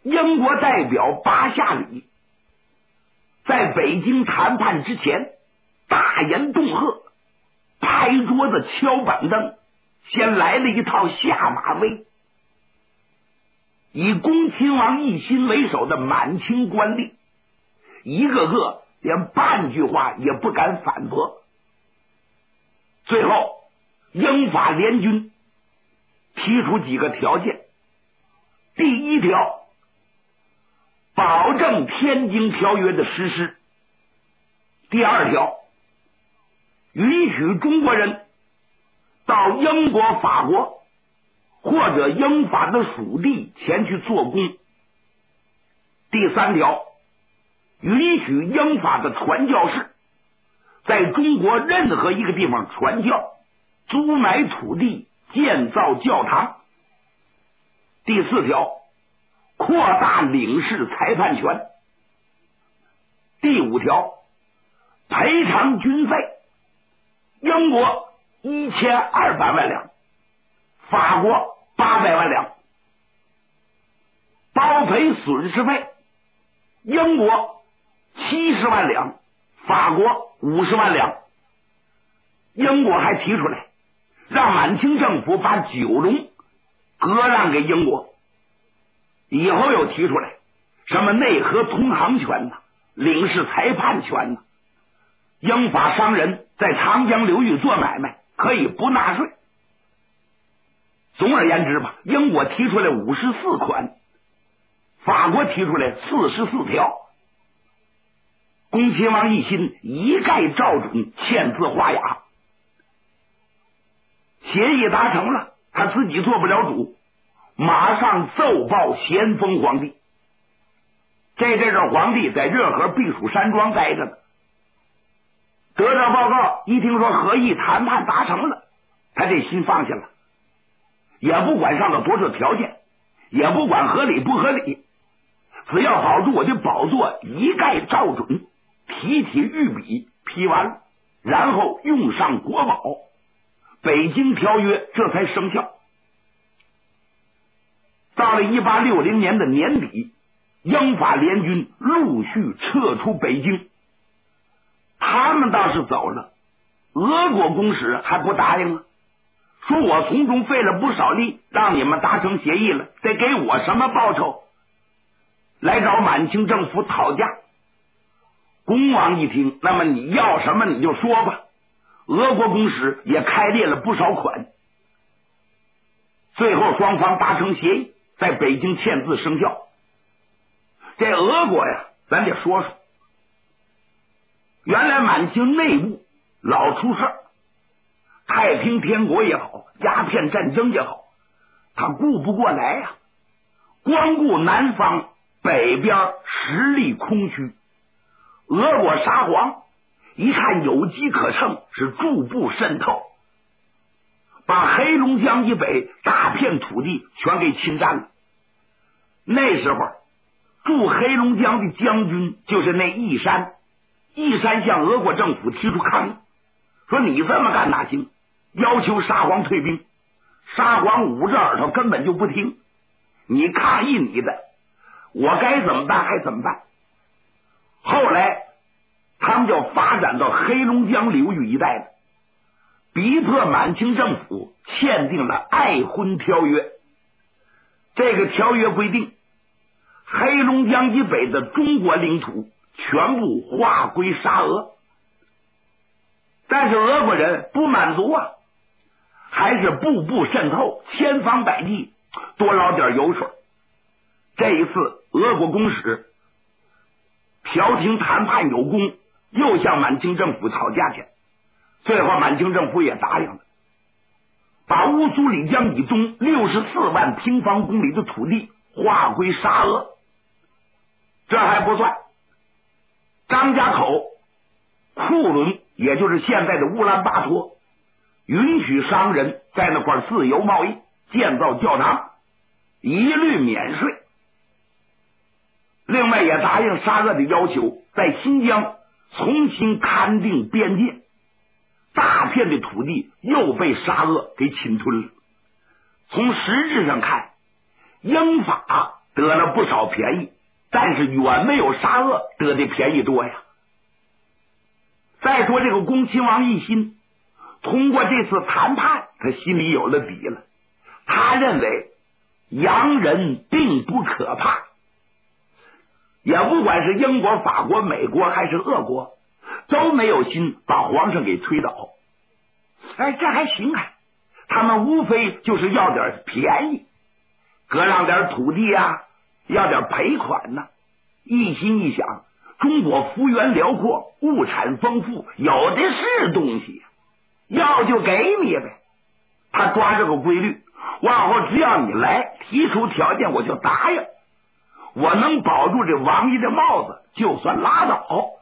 英国代表巴夏里在北京谈判之前大言恫吓，拍桌子敲板凳，先来了一套下马威。以恭亲王奕欣为首的满清官吏一个个连半句话也不敢反驳。最后英法联军提出几个条件：第一条，保证天津条约的实施；第二条，允许中国人到英国、法国或者英法的属地前去做工；第三条，允许英法的传教士在中国任何一个地方传教，租买土地，建造教堂；第四条，扩大领事裁判权；第五条，赔偿军费，英国1200万两，法国800万两；包赔损失费，英国70万两，法国50万两。英国还提出来让满清政府把九龙割让给英国，以后又提出来什么内河通航权呢，领事裁判权呢，英法商人在长江流域做买卖可以不纳税。总而言之吧，英国提出来54款，法国提出来44条，恭亲王奕欣一概照准，签字画押。协议达成了，他自己做不了主，马上奏报咸丰皇帝。这阵儿皇帝在热河避暑山庄待着呢，得到报告，一听说和议谈判达成了，他这心放下了，也不管上了多少条件，也不管合理不合理，只要保住我的宝座，一概照准，提起御笔批完了，然后用上国宝，北京条约这才生效。到了1860年的年底，英法联军陆续撤出北京，他们倒是走了，俄国公使还不答应了，说我从中费了不少力，让你们达成协议了，得给我什么报酬？来找满清政府讨价。恭王一听，那么你要什么你就说吧。俄国公使也开列了不少款，最后双方达成协议，在北京签字生效。这俄国呀，咱得说说，原来满清内部老出事儿，太平天国也好，鸦片战争也好，他顾不过来呀，光顾南方，北边实力空虚。俄国沙皇一看有机可乘，是逐步渗透，把黑龙江以北大片土地全给侵占了。那时候驻黑龙江的将军就是那义山，义山向俄国政府提出抗议，说你这么干哪行，要求沙皇退兵。沙皇捂着耳朵根本就不听，你抗议你的，我该怎么办还怎么办。后来他们就发展到黑龙江流域一带了，逼迫满清政府签订了瑷珲条约。这个条约规定，黑龙江以北的中国领土全部划归沙俄。但是俄国人不满足啊，还是步步渗透，千方百计多捞点油水。这一次俄国公使调停谈判有功，又向满清政府讨价钱，最后满清政府也答应了，把乌苏里江以东64万平方公里的土地划归沙俄。这还不算，张家口、库伦，也就是现在的乌兰巴托，允许商人在那块自由贸易，建造教堂，一律免税。另外也答应沙俄的要求，在新疆重新勘定边界，大片的土地又被沙俄给侵吞了。从实质上看，英法得了不少便宜，但是远没有沙俄得的便宜多呀。再说这个恭亲王奕欣通过这次谈判，他心里有了底了，他认为洋人并不可怕，也不管是英国、法国、美国还是俄国，都没有心把皇上给推倒。哎，这还行啊，他们无非就是要点便宜，割让点土地啊，要点赔款呢。一心一想，中国幅员辽阔，物产丰富，有的是东西，要就给你呗。他抓这个规律，往后只要你来提出条件，我就答应。我能保住这王爷的帽子，就算拉倒。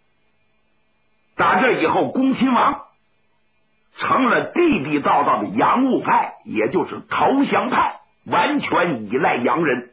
打这以后，恭亲王成了地地道道的洋务派，也就是投降派，完全依赖洋人。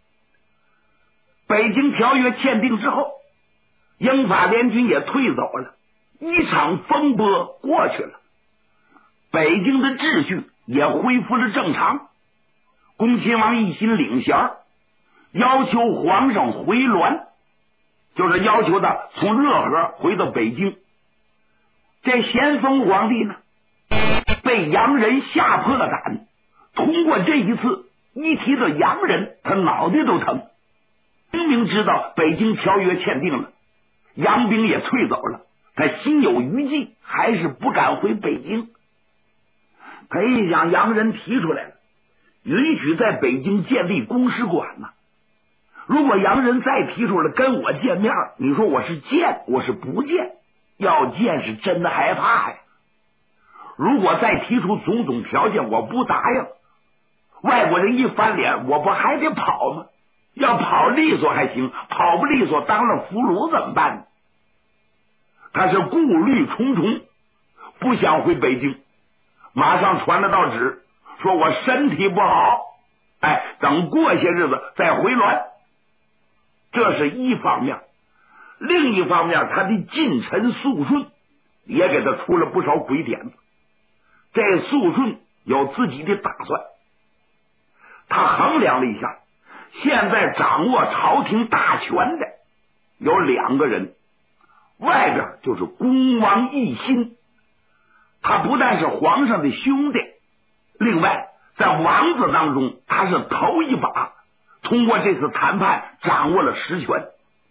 北京条约签订之后，英法联军也退走了，一场风波过去了，北京的秩序也恢复了正常。恭亲王奕欣领衔，要求皇上回銮，就是要求他从热河回到北京。这咸丰皇帝呢，被洋人吓破了胆，通过这一次一提到洋人，他脑袋都疼。明明知道北京条约签订了，洋兵也退走了，他心有余悸，还是不敢回北京。他一想，洋人提出来了，允许在北京建立公使馆呢。如果洋人再提出来跟我见面，你说我是见我是不见？要见是真的害怕呀。如果再提出种种条件，我不答应，外国人一翻脸，我不还得跑吗？要跑利索还行，跑不利索当了俘虏怎么办呢？他是顾虑重重，不想回北京。马上传了道旨，说我身体不好，等过些日子再回銮。这是一方面。另一方面，他的近臣肃顺也给他出了不少鬼点子。这肃顺有自己的打算，他衡量了一下，现在掌握朝廷大权的有两个人，外边就是恭王奕欣，他不但是皇上的兄弟，另外在王子当中他是头一把，通过这次谈判掌握了实权。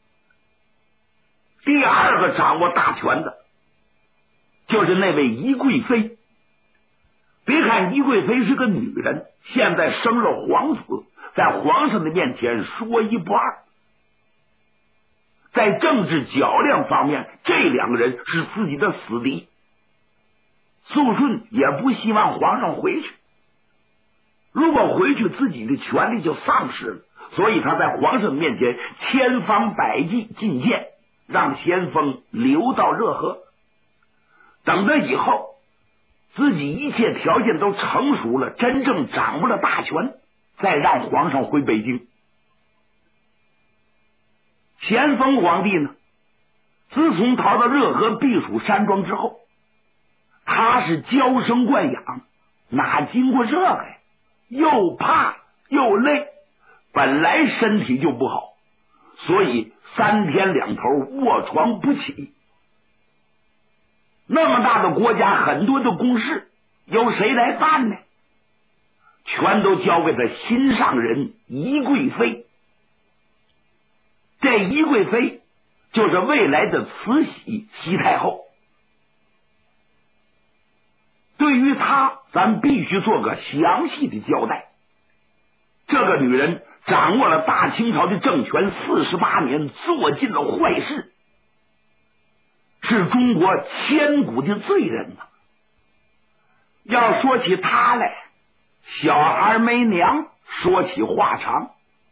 第二个掌握大权的就是那位宜贵妃。别看宜贵妃是个女人，现在生了皇子，在皇上的面前说一不二。在政治较量方面，这两个人是自己的死敌。肃顺也不希望皇上回去，如果回去自己的权力就丧失了，所以他在皇上面前千方百计进谏，让咸丰留到热河，等到以后自己一切条件都成熟了，真正掌握了大权，再让皇上回北京。咸丰皇帝呢，自从逃到热河避暑山庄之后，他是娇生惯养，哪经过这个呀？又怕又累，本来身体就不好，所以3天2头卧床不起。那么大的国家，很多的公事由谁来办呢？全都交给他心上人宜贵妃。这宜贵妃就是未来的慈禧西太后。对于她，咱必须做个详细的交代。这个女人掌握了大清朝的政权48年，做尽了坏事，是中国千古的罪人呐。要说起她来，小孩没娘，说起话长。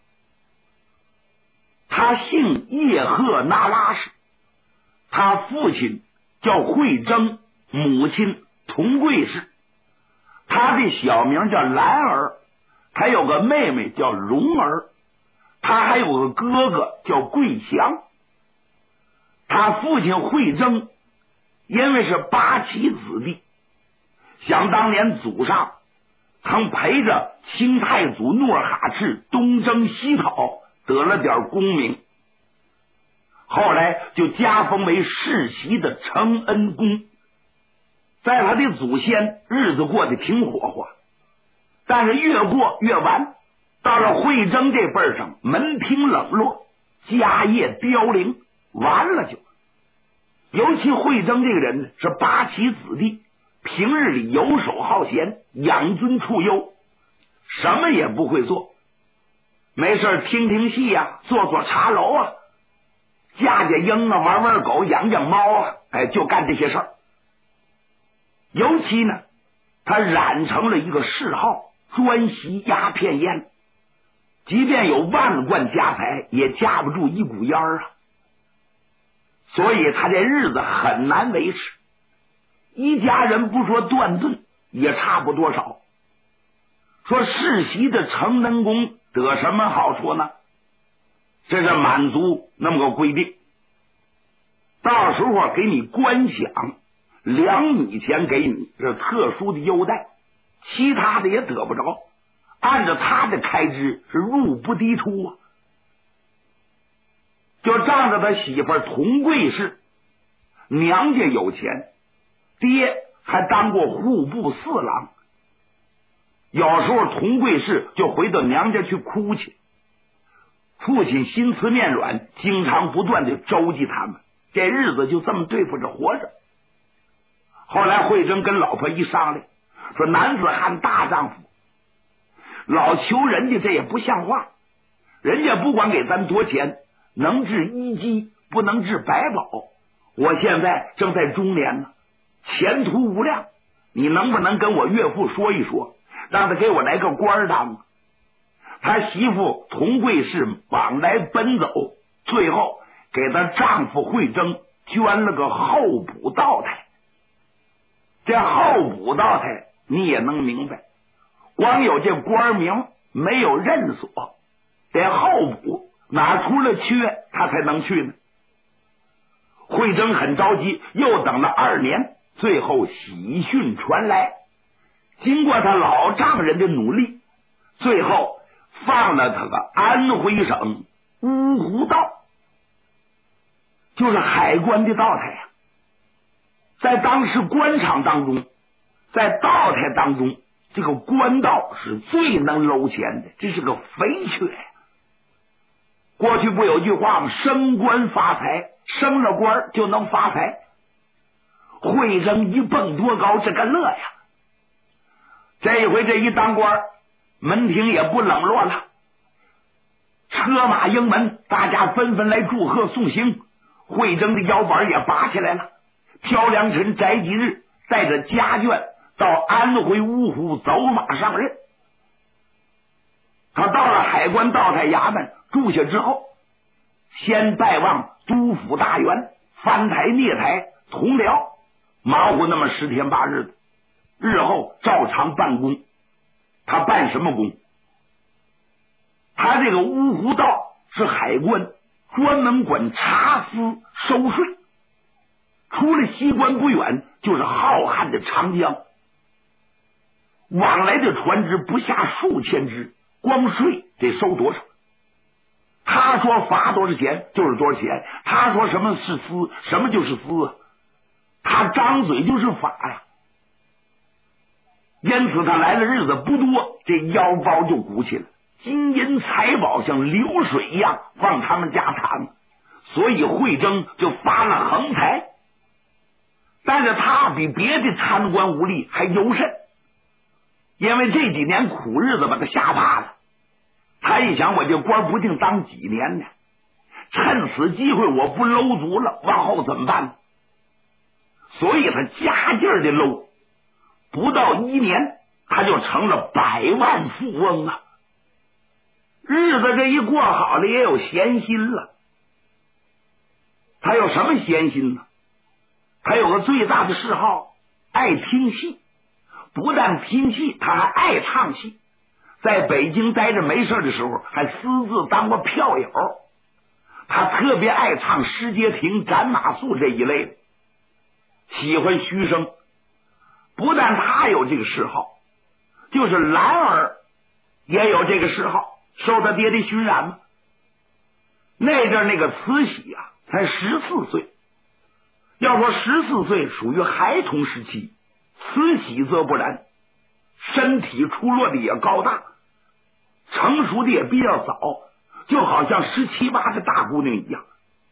他姓叶赫那拉氏，他父亲叫惠征，母亲佟贵氏，他的小名叫兰儿，他有个妹妹叫蓉儿，他还有个哥哥叫桂祥。他父亲惠征因为是8旗子弟，想当年祖上曾陪着清太祖努尔哈赤东征西讨，得了点功名，后来就加封为世袭的承恩公。在他的祖先日子过得挺火火，但是越过越完，到了惠征这辈上，门庭冷落，家业凋零，完了就。尤其惠征这个人是八旗子弟，平日里游手好闲，养尊处优，什么也不会做，没事听听戏啊，做做茶楼啊，架架鹰啊，玩玩狗，养养猫啊，就干这些事儿。尤其呢，他染成了一个嗜好，专吸鸦片烟，即便有万贯家财，也架不住一股烟啊。所以他这日子很难维持，一家人不说断顿，也差不多少。说世袭的承恩公得什么好处呢？这是满族那么个规定，到时候给你官饷2米钱给你，是特殊的优待，其他的也得不着，按照他的开支是入不低出啊。就仗着他媳妇佟贵氏娘家有钱，爹还当过户部4郎，有时候佟贵氏就回到娘家去哭去，父亲心慈面软，经常不断的周济他们，这日子就这么对付着活着。后来惠征跟老婆一商量，说男子汉大丈夫，老求人家这也不像话，人家不管给咱多钱，能治一疾不能治百宝，我现在正在中年呢，前途无量，你能不能跟我岳父说一说，让他给我来个官当？他媳妇佟贵氏往来奔走，最后给他丈夫惠征捐了个候补道台。这候补道台你也能明白，光有这官名没有任所，得候补，哪出了缺他才能去呢？惠征很着急，又等了2年，最后喜讯传来，经过他老丈人的努力，最后放了他个安徽省芜湖道，就是海关的道台呀。在当时官场当中，在道台当中，这个官道是最能搂钱的，这是个肥缺呀。过去不有句话吗？升官发财，升了官就能发财。惠征一蹦多高，这个乐呀！这一回这一当官，门庭也不冷落了，车马迎门，大家纷纷来祝贺送行。惠征的腰板也拔起来了，挑良辰宅吉日，带着家眷到安徽芜湖走马上任。他到了海关道台衙门住下之后，先拜望督府大员，翻台列台同僚，忙活那么10天8日的，日后照常办公。他办什么工？他这个芜湖道是海关，专门管查私收税，除了西关不远，就是浩瀚的长江，往来的船只不下数千只，光税得收多少？他说罚多少钱就是多少钱，他说什么是私，什么就是私啊，他张嘴就是法呀。因此他来的日子不多，这腰包就鼓起来，金银财宝像流水一样往他们家淌，所以惠征就发了横财。但是他比别的贪官污吏还尤甚，因为这几年苦日子把他吓怕了。他一想，我这官不定当几年呢，趁此机会我不搂足了，往后怎么办呢？所以他加劲儿的搂，不到1年他就成了100万富翁啊！日子这一过好了，也有闲心了。他有什么闲心呢？他有个最大的嗜好，爱听戏。不但听戏，他还爱唱戏。在北京待着没事的时候，还私自当过票友。他特别爱唱施街亭、斩马谡这一类的，喜欢虚声。不但他有这个嗜好， 就是兰儿也有这个嗜好，受他爹的熏染嘛。那阵那个慈禧啊，才14岁。要说14岁属于孩童时期，慈禧则不然，身体出落的也高大，成熟的也比较早，就好像17、18的大姑娘一样。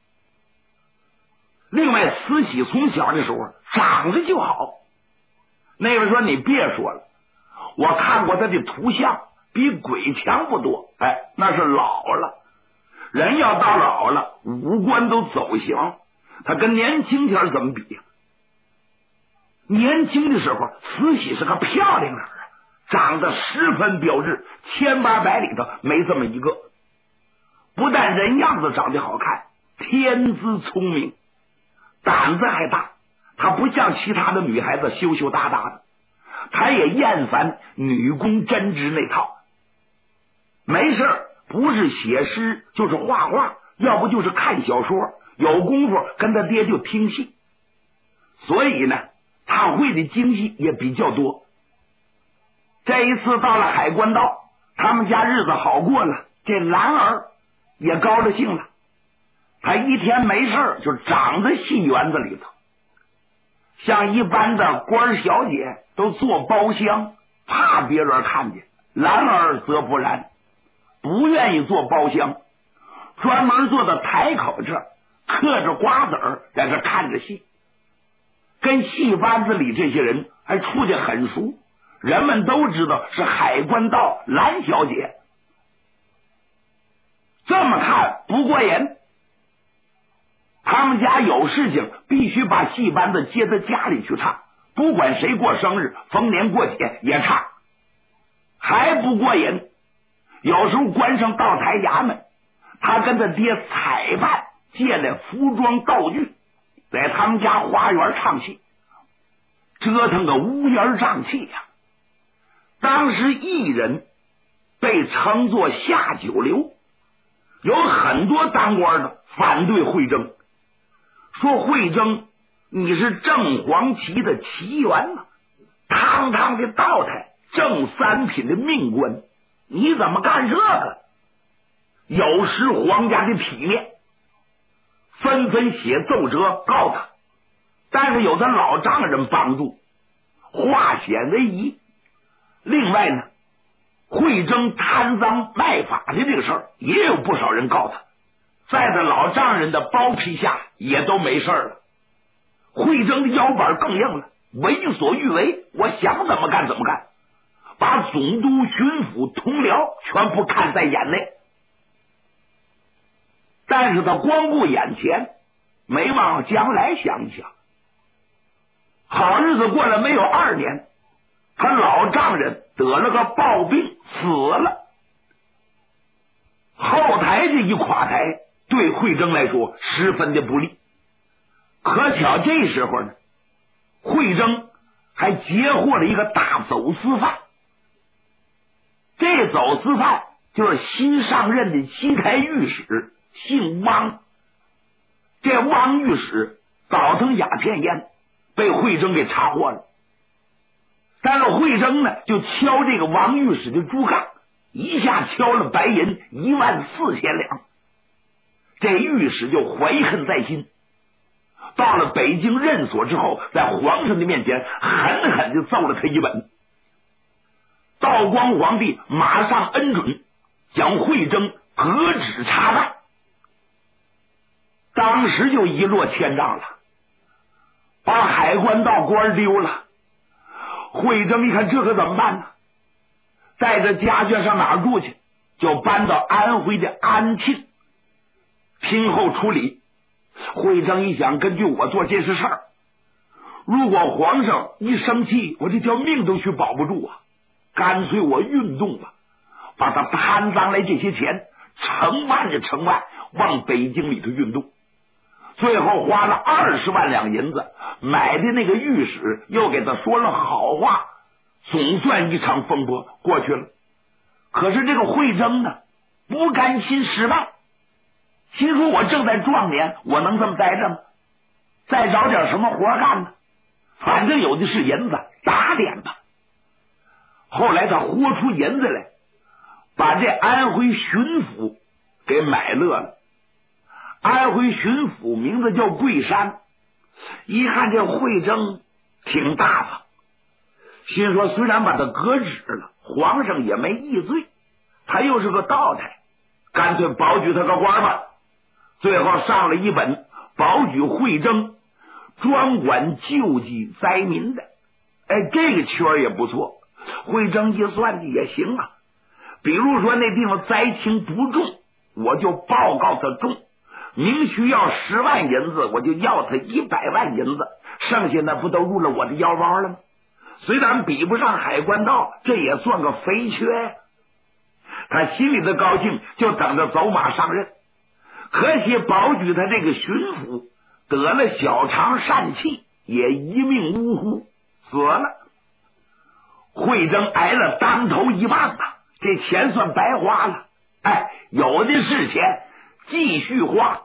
另外，慈禧从小的时候长得就好。那个说你别说了，我看过她的图像，比鬼强不多。那是老了，人要到老了，五官都走形，他跟年轻前怎么比呀？年轻的时候，慈禧是个漂亮人啊，长得十分标致，1800里头没这么一个。不但人样子长得好看，天资聪明，胆子还大。她不像其他的女孩子羞羞答答的，她也厌烦女工针织那套。没事不是写诗就是画画，要不就是看小说，有功夫跟他爹就听戏。所以呢，他会的京戏也比较多。这一次到了海关道，他们家日子好过了，这兰儿也高了兴了。他一天没事就长在戏园子里头，像一般的官小姐都坐包厢，怕别人看见，兰儿则不然，不愿意坐包厢，专门坐到台口这儿，嗑着瓜子儿在这看着戏。跟戏班子里这些人还处得很熟，人们都知道是海关道兰小姐。这么看不过瘾，他们家有事情必须把戏班子接到家里去唱，不管谁过生日逢年过节也唱。还不过瘾，有时候关上道台衙门，他跟他爹采办借来服装道具，在他们家花园唱戏，折腾个乌烟瘴气呀。当时艺人被称作下九流，有很多当官的反对惠征，说惠征你是正黄旗的旗员呢，堂堂的道台，正三品的命官，你怎么干这个？有失皇家的体面，纷纷写奏折告他。但是有的老丈人帮助，化险为夷。另外呢，惠征贪赃卖法的这个事儿也有不少人告他，在这老丈人的包庇下也都没事了。惠征的腰板更硬了，为所欲为，我想怎么干怎么干，把总督、巡抚、同僚全部看在眼内。但是他光顾眼前，没往将来想一想。好日子过了没有2年，他老丈人得了个暴病死了。后台这一垮台，对惠征来说十分的不利。可巧这时候呢，惠征还截获了一个大走私犯。这走私犯就是新上任的西台御史，姓汪。这汪御史倒腾鸦片烟，被惠征给查获了。但是惠征呢，就敲这个王御史的竹杠，一下敲了白银14000两。这御史就怀恨在心，到了北京任所之后，在皇上的面前狠狠地揍了他一本。道光皇帝马上恩准，将惠征革职查办，当时就一落千丈了，把海关道官丢了。惠征一看这可怎么办呢？带着家眷上哪儿住去？就搬到安徽的安庆，听候处理。惠征一想，根据我做这事儿，如果皇上一生气，我这条命都去保不住啊！干脆我运动吧，把他贪赃来这些钱成万的成万往北京里头运动。最后花了20万两银子买的那个御史，又给他说了好话，总算一场风波过去了。可是这个惠征呢，不甘心失败，心说我正在壮年，我能这么待着吗？再找点什么活干呢？反正有的是银子，打点吧。 后来他豁出银子来，把这安徽巡抚给买乐了。安徽巡抚名字叫桂山，一看这惠征挺大方，心说虽然把他革职了，皇上也没议罪，他又是个道台，干脆保举他个官吧。最后上了一本保举惠征，专管救济灾民的。这个圈也不错，惠征一算的也行啊。比如说那地方灾情不重，我就报告他重，明需要10万银子，我就要他100万银子，剩下那不都入了我的腰包了吗？虽然比不上海关道，这也算个肥缺呀。他心里的高兴，就等着走马上任。可惜保举他这个巡抚得了小肠疝气，也一命呜呼死了。惠征挨了当头一棒啊，这钱算白花了。有的是钱，继续花。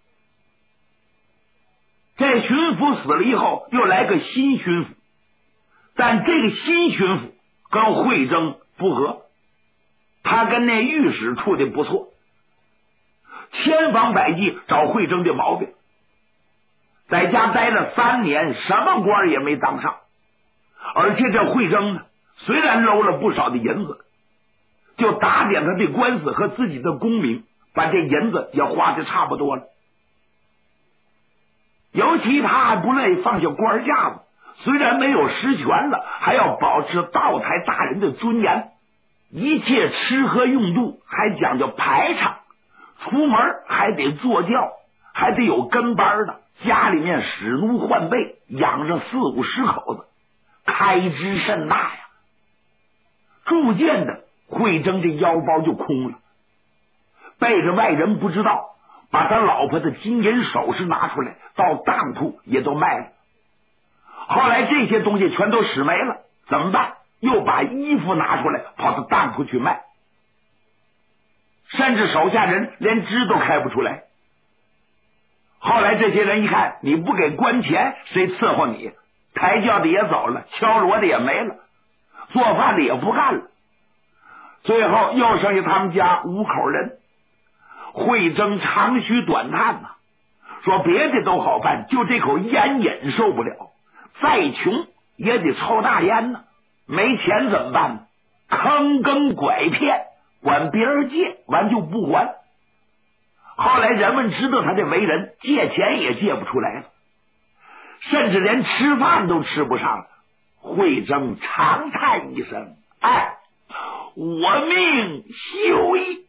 这巡抚死了以后，又来个新巡抚，但这个新巡抚跟惠征不和，他跟那御史处的不错，千方百计找惠征的毛病。在家待了3年，什么官也没当上。而且这惠征呢，虽然搂了不少的银子，就打点他的官司和自己的功名，把这银子也花的差不多了。尤其他还不乐意放下官架子，虽然没有实权了，还要保持道台大人的尊严，一切吃喝用度还讲究排场，出门还得坐轿，还得有跟班的，家里面使奴换备，养着40-50口子，开支甚大呀。逐渐的，惠征这腰包就空了，背着外人不知道，把他老婆的金银首饰拿出来，到当铺也都卖了。后来这些东西全都使没了，怎么办？又把衣服拿出来，跑到当铺去卖，甚至手下人连支都开不出来。后来这些人一看你不给官钱，谁伺候你？抬轿的也走了，敲锣的也没了，做饭的也不干了。最后又剩下他们家5口人。惠征长吁短叹呐，说别的都好办，就这口烟瘾受不了，再穷也得抽大烟呢。没钱怎么办呢？坑耕拐骗，管别人借完就不还。后来人们知道他这为人，借钱也借不出来了，甚至连吃饭都吃不上了。惠征长叹一声：“我命休矣。”